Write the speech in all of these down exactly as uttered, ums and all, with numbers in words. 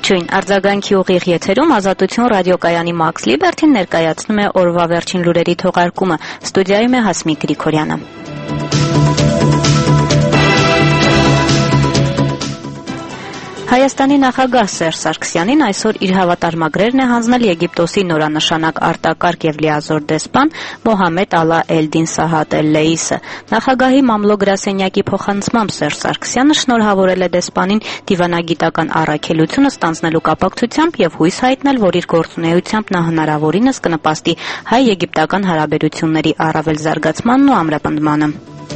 Ողջույն, արձագանքի ուղիղ եթերում Ազատություն ռադիոկայանի Մաքս Լիբերթին ներկայացնում է օրվա վերջին լուրերի թողարկումը։ Ստուդիայում է Հասմիկ Գրիգորյանը։ Հայաստանի նախագահ Սերժ Սարգսյանին այսօր իր հավատարմագրերն է հանձնել Եգիպտոսի նորանշանակ արտակարգ եւ լիազոր դեսպան Մոհամեդ Ալա Էլդին Սահատ Էլ-Լեյիսը։ Նախագահի մամլո գրասենյակի փոխանցմամբ Սերժ Սարգսյանը շնորհավորել է դեսպանին դիվանագիտական առաքելությունը ստանձնելու կապակցությամբ եւ հույս հայտնել, որ իր գործունեությամբ նա հնարավորինս կնպաստի հայ-եգիպտական հարաբերությունների առավել զարգացմանն ու ամրապնդմանը։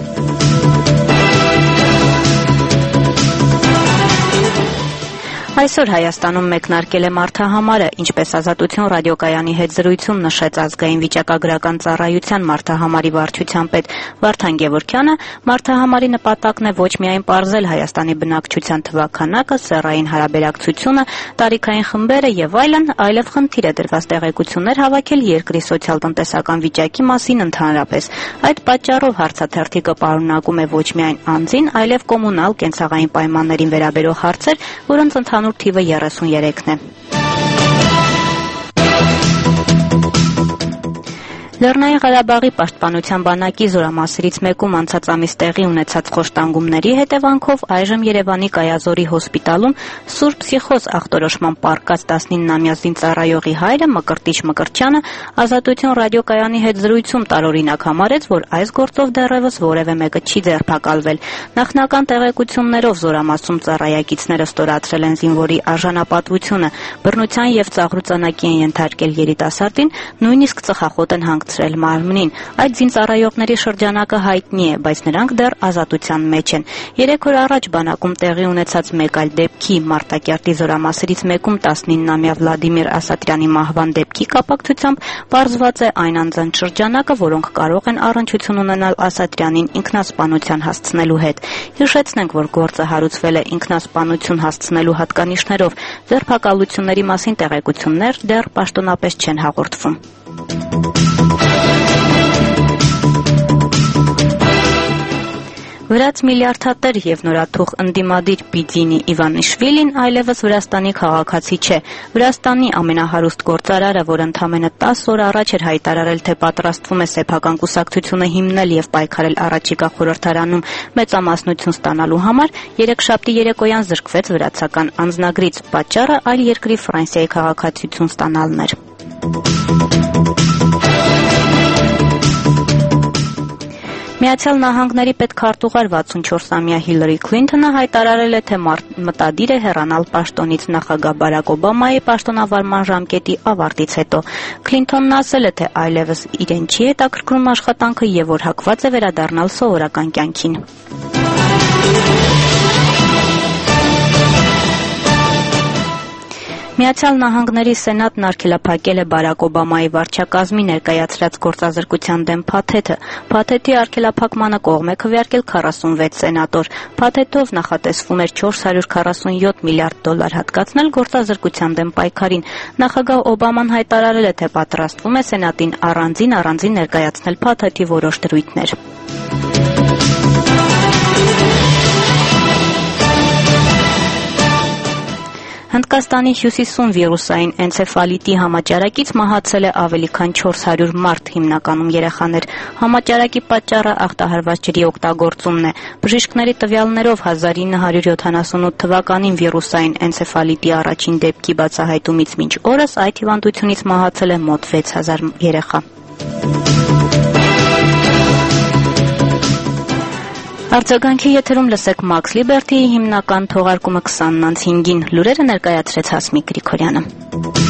Այսօր Հայաստանում մեկնարկել է մարդահամարը, ինչպես Ազատություն ռադիոկայանի հետ զրույցում նշեց ազգային վիճակագրական ծառայության մարդահամարի վարչության պետ Վարդան Գևորգյանը, մարդահամարի նպատակն է ոչ միայն պարզել Հայաստանի բնակչության թվաքանակը, սեռային հարաբերակցությունը, տարիքային խմբերը եւ այլն, այլև խնդիր է դրված տեղեկություններ հավաքել երկրի սոցիալ-տնտեսական վիճակի մասին ընդհանրապես։ Այդ պատճառով հարցաթերթիկը պարունակում է ոչ միայն անձին, այլև կոմունալ կենցաղային պայմաններին վերաբերող հարցեր, որոնց ընդհանուր թիվը երեսուններեքն է։ Լեռնային Ղարաբաղի պաշտպանության բանակի զորամասերից մեկում անցած ամիս տեղի ունեցած խոշտանգումների հետևանքով այժմ Երևանի Կայազորի հոսպիտալում Սուրբ Պսիխոզ ախտորոշման պառկած տասնիննամյա զինծառայողի հայրը Մկրտիչ Մկրտչյանը Ազատություն ռադիոկայանի հետ զրույցում տարօրինակ համարեց, որ այս գործով դեռևս որևէ մեկը չի ձերբակալվել։ Նախնական տեղեկություններով զորամասում ծառայակիցները ստորացրել են զինվորի արժանապատվությունը, բռնության եւ ծաղրուծանակի են ենթարկել երիտասարդին, նույնիսկ ծխախոտ են հանգ մարմնին։ Այդ զինծառայողների շրջանակը հայտնի է, բայց նրանք դեռ ազատության մեջ են։ Երեք օր առաջ բանակում տեղի ունեցած մեկ այլ դեպքի Մարտակերտի զորամասերից մեկում տասնիննամյա Վլադիմիր Ասատրյանի մահվան դեպքի կապակցությամբ պարզված է այն անձանց շրջանակը, որոնք կարող են առնչություն ունենալ Ասատրյանին ինքնասպանության հասցնելու հետ։ Հիշեցնենք, որ գործը հարուցվել է ինքնասպանություն հասցնելու հատկանիշներով։ Ձերբակալությունների մասին տեղեկություններ դեռ պաշտոնապես չեն հաղորդվում։ Վրաց միլիարդատեր եւ նորաթուխ ընդդիմադիր Բիդինի Իվանիշվիլին այլևս Վրաստանի քաղաքացի չէ։ Վրաստանի ամենահարուստ գործարարը, որ ընդամենը տասը օր առաջ էր հայտարարել, թե պատրաստվում է սեփական կուսակցությունը հիմնել եւ պայքարել առաջիկա խորհրդարանում մեծամասնություն ստանալու համար, երեքշաբթի երեկոյան զրկվեց վրացական անձնագրից։ Պատճառը այլ երկրի Ֆրանսիայի քաղաքացիություն ստանալն էր։ Միացյալ Նահանգների պետքարտուղար վաթսունչորսամյա Հիլարի Քլինթոնը հայտարարել է, թե մտադիր է հեռանալ պաշտոնից նախագահ Բարակ Օբամայի պաշտոնավարման ժամկետի ավարտից հետո։ Քլինթոնն ասել է, թե այլևս իրեն չի հետաքրքրում աշխատանքը եւ որ հակված է վերադառնալ սովորական կյանքին։ Միացյալ Նահանգների Սենատն արգելափակել է Բարակ Օբամայի վարչակազմի ներկայացրած գործազրկության դեմ փաթեթը։ Փաթեթի արգելափակմանը կողմ է քվեարկել քառասունվեց սենատոր։ Փաթեթով նախատեսվում էր չորս հարյուր քառասունյոթ միլիարդ դոլար հատկացնել գործազրկության դեմ պայքարին։ Նախագահ Օբաման հայտարարել է, թե պատրաստվում է Սենատին առանձին առանձին ներկայացնել փաթեթի որոշ դրույթներ։ Հնդկաստանի հյուսիսում վիրուսային էնցեֆալիտի համաճարակից մահացել է ավելի քան չորս հարյուր մարդ, հիմնականում երեխաներ։ Համաճարակի պատճառը ախտահարված ջրի օգտագործումն է։ Բժիշկների տվյալներով հազար ինը հարյուր յոթանասունութ թվականին վիրուսային էնցեֆալիտի առաջին դեպքի բացահայտումից մինչ օրս այդ հիվանդությունից մահացել է մոտ վեց հազար երեխա։ Արձագանքի եթերում լսեք Մաքս Լիբերթիի հիմնական թողարկումը քսանն անց հինգին։ Լուրերը ներկայացրեց Հասմիկ Գրիգորյանը։